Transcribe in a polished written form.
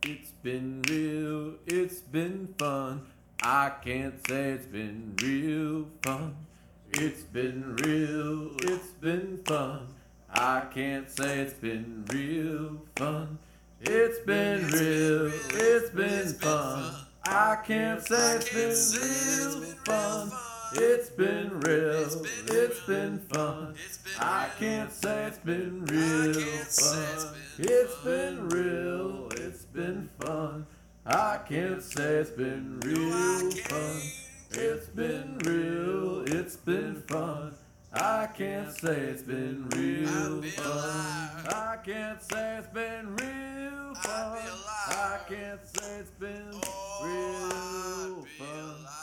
It's been real, it's been fun. I can't say it's been real fun. It's been real, it's been fun. I can't say it's been real fun. It's been real, it's been fun. I can't say it's been real fun. It's been real, it's been fun. I can't say it's been real fun. It's been real, it's been fun. I can't say it's been real fun. It's been real, it's been fun. I can't say it's been real fun. I can't say it's been real fun. I can't say it's been real fun.